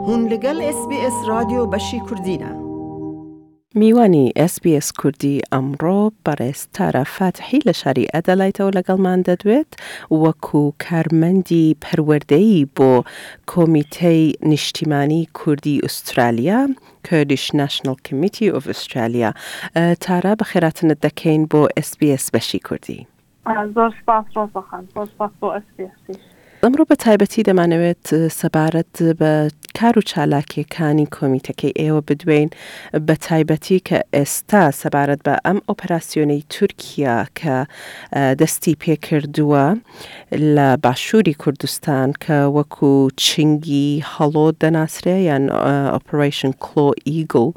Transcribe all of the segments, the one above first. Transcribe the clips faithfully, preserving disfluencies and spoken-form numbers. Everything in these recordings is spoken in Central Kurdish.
هون لگل اس بی اس رادیو بشی کردینه. میوانی اس بی اس کردی امرو برستار فتحی لشری ادلایت و لگل من دادوید وکو کارمندی پروردهی با کمیته نشتیمانی کردی استرالیا Kurdish National Committee of Australia تارا بخیراتن دکین با اس بی اس بشی کردی. زور سپاس روزا خان، زور سپاس با اس بی اس. امرو به تایبەتی دەمانەوێت سەبارەت بە کار و چالاکیەکانی کۆمیتەکەی ئێوە بدوێن بە تایبەتی کە ئێستا سەبارەت بە ئەم ئۆپەراسیۆنەی تورکیا کە دەستی پێکردووە لە باشووری کوردستان کە وەکو چنگی هەڵۆ دەناسرێ یان ئۆپەرەیشن کلۆ ئیگڵ.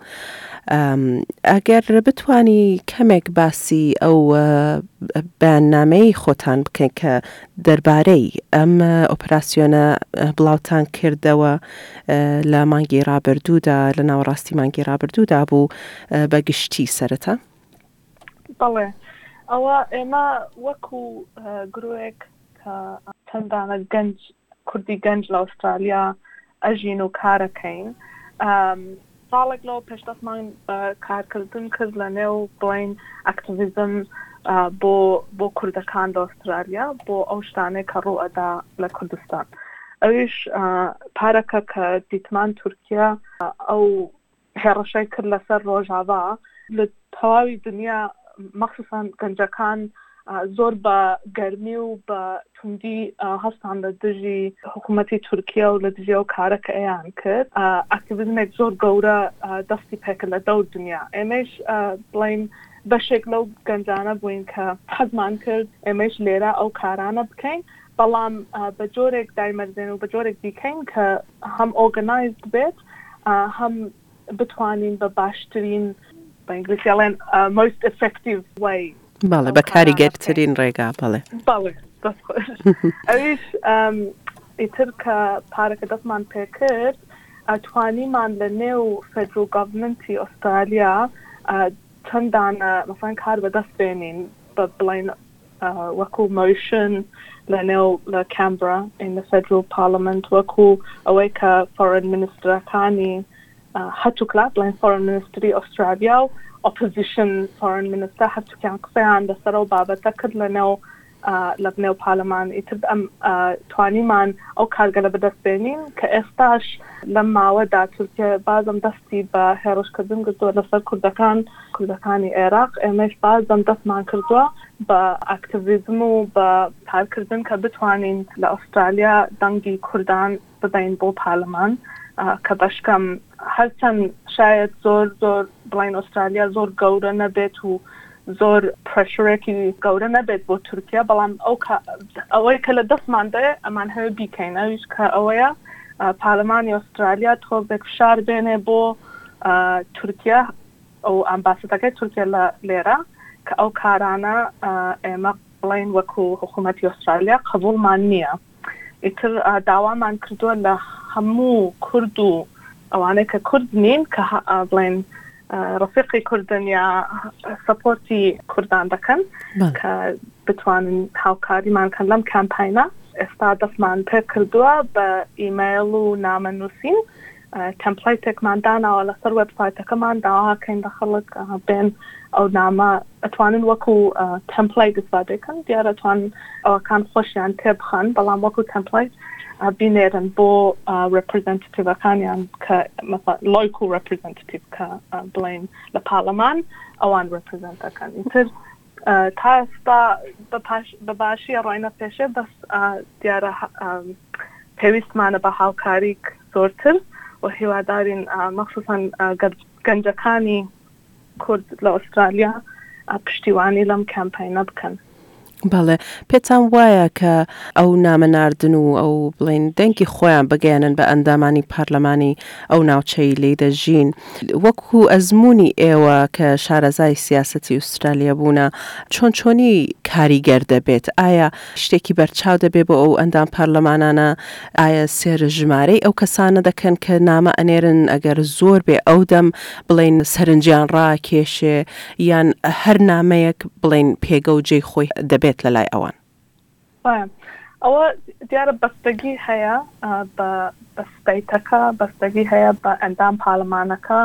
ئەگەر بتوانی کەمێک باسی ئەو بەیاننامەی خۆتان بکەین کە دەربارەی ئەم ئۆپەراسیۆنە بڵاوتان کردەوە لە مانگی ڕابردوودا لە ناوەڕاستی مانگی ڕابردوودا بوو بە گشتی سەرەتا؟ بەڵێ ئەوە ئێمە وەکو گرۆیەک کە چەندانە گەنج کوردی گەنج لە ئوسترالیا ئەژین و کارەکەین ساڵێک لەوە پێشدەستمان بە کارکردن کرد لە نێو بڵین ئەکتیڤیزم بۆ بۆ کوردەکان لە ئوسترالیا بۆ ئەو شتانەی کە ڕوو ئەدا لە کوردستان ئەویش پارەکە کە دیتمان تورکیا ئەو هێڕەشەی کرد لەسەر ڕۆژاوا لە تەواوی دنیا مەخصوصاً گەنجەکان زۆر بە گەرمی و بە توندی هەستان لە دژی حکوومەتی تورکیا و لە دژی ئەو کارە کە ئەیان کرد ئەکتیڤیزمێک زۆر گەورە دەستی پێکرد لە دەور دنیا ئێمەش بڵین بەشێک لەو گەنجانە بووین کە حەزمان کرد ئێمەش لێرە ئەو کارانە بکەین بەڵام بە جۆرێک دایمەردێن و بە جۆرێک دیکەین کە هەم ئۆرگەنایز بێت هەم بتوانین بە باشترین بە ئینگلیسیڵێن most effective way بەڵێ بە کاریگەرترین ڕێگا بەڵێ بەڵێ دەست خۆش ئەویش ئیتر کە پارەکە دەستمان پێ کرد توانیمان لە نێو فێدرال گۆڤمنتی ئوسترالیا چەندانە مەسەڵەن کار بەدەست بێنین بە بڵین وەکو موشن لە نێو لە کامبرا in the federal parliament وەکو ئەوەی کە foreign ministرەکانی هەتووکلا بڵین foreign ministry ئوسترالیا و opposition foreign minister هەتووکیان قسەیان لەسەر ئەو بابەتە کرد لە نێو لە نێو پارلەمان ئیتر ئەم توانیمان ئەو کارگەلە بەدەست بێنین کە ئێستاش لەم ماوەدا تورکیا بازم دەستی بە هێڕشکردن کردووە لەسەر کوردەکان کوردەکانی عێراق ئێمەش بازم دەستمان کردووە بە ئاکتیڤیزم و بە کارکردن کە بتوانین لە ئوسترالیا دەنگی کوردان بدەین بۆ پارلەمان کە بەشکەم هەرچەند شاید زۆر زۆر بڵین ئوسترالیا زۆر گەورە نەبێت و زۆر پرەشرێکی گەورە نەبێت بۆ تورکیا بەڵام ئەو ئەوەی کە لە دەستماندە ئەمان هەوێ بیکەین ئەویش کە ئەوەیە پارلەمانی ئوسترالیا تۆزێک فشار بێنێ بۆ تورکیا ئەو ئەمباسەدەکەی تورکیا لە لێرە کە ئەو کارانە ئێمە بڵین وەکو حکوومەتی ئوسترالیا قبوڵمان نییە ئیتر داوامان کردووە لە هەموو کورد و ئەوانەی کە کورد نین کە بڵین ڕفیقی کوردن یا سەپۆرتی کوردان دەکەن کە بتوانن هاوکاریمان کەن لەم کامپاینە ئێستا دەستمان پێ کردووە بە ئیمەیل و نامەنووسین تەمپلیتێکمان داناوە لەسەر وێبسایتەکەمان داواکەین لە خەڵک بێن ئەو نامە ئەتوانن وەکو تەمپلیت استفادەکەن دیارە ئەتوانن ئەوەکان خۆشیان تێبخەن بەڵام وەکو تەمپلیت بینێرن بۆ ڕێپرزەنتیتیڤەکانیان کە لۆیکۆ ڕێپرزەنتیتیڤ کە بڵین لە پارلەمان ئەوان ڕێپرزەنتەکەن ئیتر تا ئێستا بە باشی ڕۆینە پێشێ بەس دیارە پێویستمانە بە هاوکاریک زۆرتر و هیوادارین مەخصوصاً گەنجەکانی کورد لە ئوسترالیا پشتیوانی لەم کامپاینە بکەن. بەڵێ پێتان وایە کە ئەو نامەناردن و ئەو بڵین دەنگی خۆیان بگەیەنن بە ئەندامانی پارلەمانی ئەو ناوچەی لێ دەژین وەکو ئەزمموی ئێوە کە شارەزای سیاسەتی ئوسترالیا بوونە چۆن چۆنی کاریگەر دەبێت ئایا شتێکی بەرچاو دەبێت بۆ ئەو ئەندام پارلەمانانە ئایا سێرە ژمارەی ئەو کەسانە دەکەن کە نامە ئەنێرن ئەگەر زۆر بێ ئەو دەم بڵین سەرنجیان ڕاکێشێ یان هەر نامەیەک بڵین پێگە و جێی خۆی دەبێت لە لای ئەوان ئەوە دیارە بەستگی هەیە بە ستەیتەکە، بەستگی هەیە بە ئەندام پارلەمانەکە،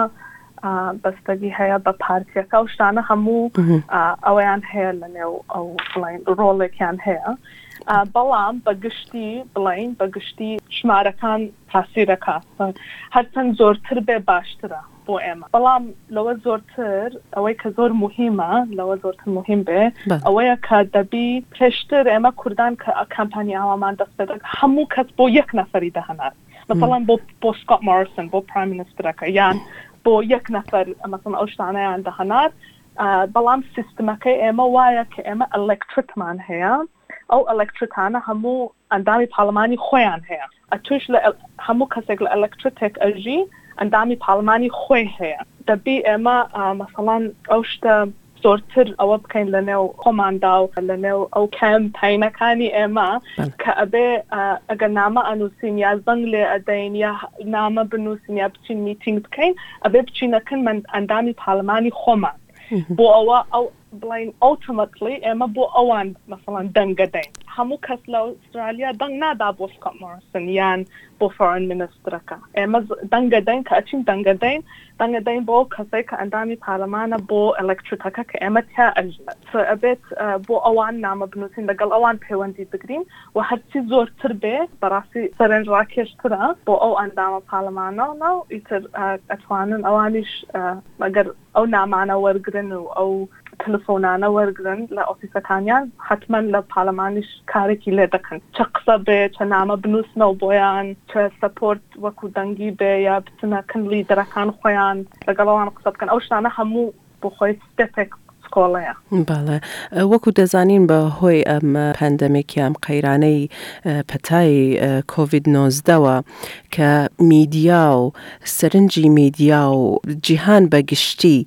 بەستگی هەیە بە پارتیەکە و شتانە هەموو ئەوەیان هەیە لە نێو ئەو بڵین ڕۆڵێکیان هەیە. بەڵام بە گشتی بڵین بە گشتی ژمارەکان تاسیرەکە هەرچەند زۆرتر بێ باشترە بۆ ئێمە. بەڵام لەوە زۆرتر ئەوەی کە زۆر مهمە لەوە زۆرتر مهم بێ ئەوەیە کە دەبی پێشتر ئێمە کوردان کە کەمپانی ئاوامان دەست پێ دەکات هەموو کەس بۆ یەک نەفەری دەهەنات. مثلا بۆ بۆ سکۆت مۆریسن بۆ پرایم مینیسترەکە یان بۆ یەک نەفەر مثلا ئەو شتانەیان دەهەنات. بەڵام سیستمەکەی ئێمە وایە کە ئێمە ئەلێکتریکمان هەیە، ئەو ئەلێکتریکانە هەموو ئەندامی پارلەمانی خۆیان هەیە. ئەتوش لە هەموو کەسێک لە ئەلێکتریک ئەژی ئەندامی پارلەمانی خۆی هەیە. دەبی ئێمە مەسەڵەن ئەو شتە زۆرتر ئەوە بکەین لە نێو خۆماندا و لە نێو ئەو کەمپەینەکانی ئێمە کە ئەبێ ئەگەر نامە ئەنووسین یا زەنگ لێ ئەدەین یا نامە بنووسین یا بچین میتینگ بکەین ئەبێ بچینەکەن من ئەندامی پارلەمانی خۆمان بۆ ئەوە ئەو بڵین ئۆتۆمەتلی ئێمە بۆ ئەوان مەسەڵەن دەنگە دەین. هەموو کەس لە ئوسترالیا دەنگ نادا بۆ سکۆت مۆریسن یان بۆ فۆرن مینیسترەکە. ئێمە دەنگە دەین کە ئەچین دەنگە دەین دەنگە دەین بۆ کەسێک کە ئەندامی پارلەمانە بۆ ئەلێکتریکەکە کە ئێمە تا ئەژێت ئەبێت بۆ ئەوان نامە بنووسین لەگەڵ ئەوان پەیوەندی بگرین و هەرچی زۆرتر بێ بەڕاستی سەرنج ڕاکێشترە بۆ ئەو ئەندامە پارلەمانە و ئیتر ئەتوانن ئەوانیش ئەگەر ئەو نامانە وەرگرن و ئەو تەلەفۆنانە وەرگرن لە ئۆفیسەکانیان حتمما لە پارلەمانیش کارێکی لێ دەکەن، چه قسە بێ چه نامە بنووسنەوە بۆیان چه سەپۆرت وەکو دەنگی بێ یا بچنەکەن لیدەرەکان خۆیان لەگەڵەوان قسە بکەن. ئەو شتانە هەموو بۆ خۆی ستێپێک سکۆڵەیە. بەڵێ وەکو دەزانین بە هۆی ئەم پەندەمێکی ئەم قەیرانەی پەتای کۆڤید نۆزدەوە کە میدیا و سەرنجی میدیا و جیهان بە گشتی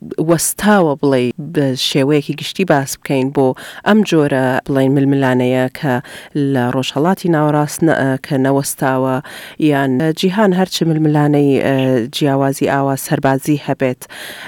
وەستاوە بڵێ بە شێوەیەکی گشتی باس بکەین بۆ ئەم جۆرە بڵێن ململانەیە کە لە ڕۆژهەڵاتی ناوەڕاست کە نەوەستاوە یان جیهان هەرچی ململانەی جیاوازی ئاوا سەربازی هەبێت.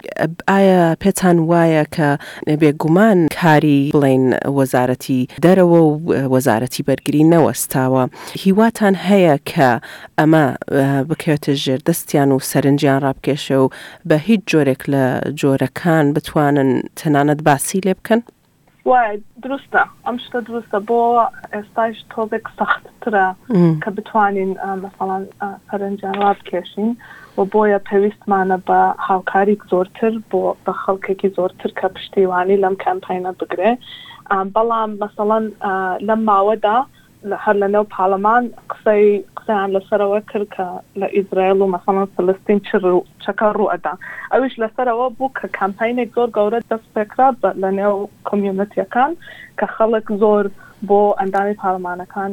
ئایا پێتان وایە کە بێگومان کاری بڵێن وەزارەتی دەرەوە و وەزارەتی بەرگری نەوەستاوە، هیواتان هەیە کە ئەمە بکەوێتە ژێر دەستیان و سەرنجیان ڕابکێشە و بە هیچ جۆرێک لە جۆرەکان بتوانن تەنانەت باسی لێ بکەن؟ وای دروستە، ئەم شتە دروستە بۆ ئێستاش تۆزێک سەختترە کە بتوانین مەسەڵەن سەرنجیان ڕابکێشین و بۆیە پێویستمانە بە هاوکاری زۆرتر بۆ بە خەڵکێکی زۆرتر کە پشتیوانی لەم کەمپاینە بگرێ. بەڵام مەسەڵەن لەم ماوەدا هەر لە نێو پارلەمان قسەی قسەیان لەسەرەوە کرد کە لە ئیزرائیل و مەسەڵەن فەلەستین چەکە ڕوئەدا. ئەویش لەسەرەوە بوو کە کەمپاینێک زۆر گەورە دەست پێکرا لە نێو کۆمیونیتیەکان کە خەڵک زۆر بۆ ئەندامی پارلەمانەکان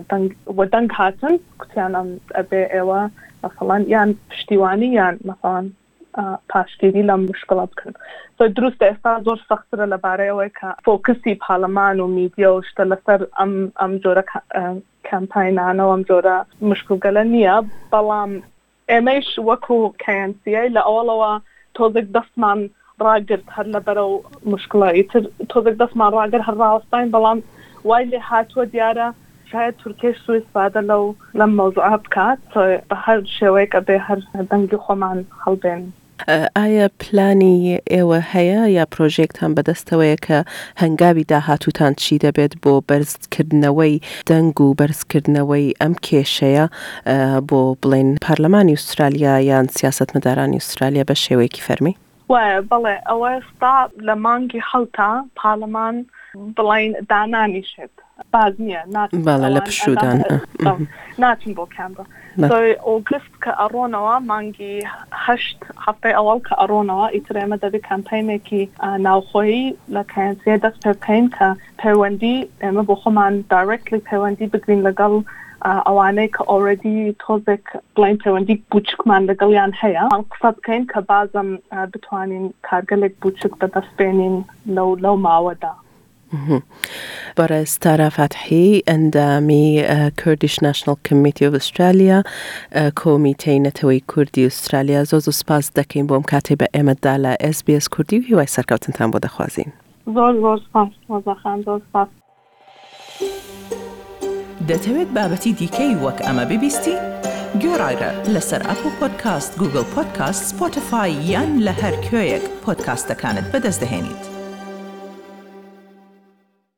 وە دەنگ هاتن کوتیان ئەم ئەبێ ئێوە مەسەڵەن یان پشتیوانی یان مەسەڵەن پاشگیری لەم مشکڵە بکەن. دروستە ئێستا زۆر سەخترە لەبارەیەوەی کە فۆکسی پارلەمان و میدیا و شتە لەسەر ئەم ئەم جۆرە کەمپاینانەوە ئەم جۆرە مشکلگەلە نییە. بەڵام ئێمەش وەکو کەیەنسیای لە ئەوڵەوە تۆزێک دەستمان ڕاگرت هەر لەبەرە و مشکڵە ئیتر تۆزێک دەستمان ڕاگەر هەر ڕاوەستاین. بەڵام وای لێ هاتووە دیارە شاید تورکیش سوی سپادە لەو لەم مەوزوعە بکات بە هەر شێوەیەک ئەبێ هەر دەنگی خۆمان هەڵبێن. ئایا پلانی ئێوە هەیە یا پرۆژێکتان بەدەستەوەیە کە هەنگاوی داهاتووتان چی دەبێت بۆ بەرزکردنەوەی دەنگ و بەرزکردنەوەی ئەم کێشەیە بۆ بڵێن پارلەمانی ئوسترالیا یان سیاسەتمەدارانی ئوسترالیا بە شێوەیەکی فەرمی؟ وایە بەڵێ ئەوە ئێستا لە مانگی هەڵتا پارلەمان بڵین دانانیشێت باز نییە بەڵێ لە پشودان ناچین بۆ کامرە. ئۆگست کە ئەڕۆنەوە مانگی هەشت هەفتەی ئەوڵ کە ئەڕۆنەوە ئیتر ئێمە دەبێت کەمپاینێکی ناوخۆیی لە کەیەنسیە دەست پێ بکەین کە پەیوەندی ئێمە بۆ خۆمان دایرێکتلی پەیوەندی بگرین لەگەڵ ئەوانەی کە ئۆڕێدی تۆزێک بڵین پەیوەندی بچکمان لەگەڵیان هەیە قسە بکەین کە بازم بتوانین کارگەلێک بچک بەدەستبێنین لەو لەو ماوەدا. بەڕێز تارا فاتحی ئەندامی کوردیش ناشنال کمیتی ئۆف ئوسترالیا کۆمیتەی نەتەوەی کوردی ئوسترالیا زۆر زۆر سپاس دەکەین بۆم کاتێ بە ئێمەدا لە ئێس بی ئێس کوردی و هیوای سەرکەوتنتان بۆ دەخوازین. زۆر زۆر سپاس وەزاخان زۆر سپاس. دەتەوێت بابەتی دیکەی وەک ئەمە ببیستی؟ گۆڕایرە لەسەر ئەپل پۆدکاست، گوگل پۆدکاست، سپۆتیفای یان لە هەر کوێیەک پۆدکاستەکانت بەدەست دەهێنیت.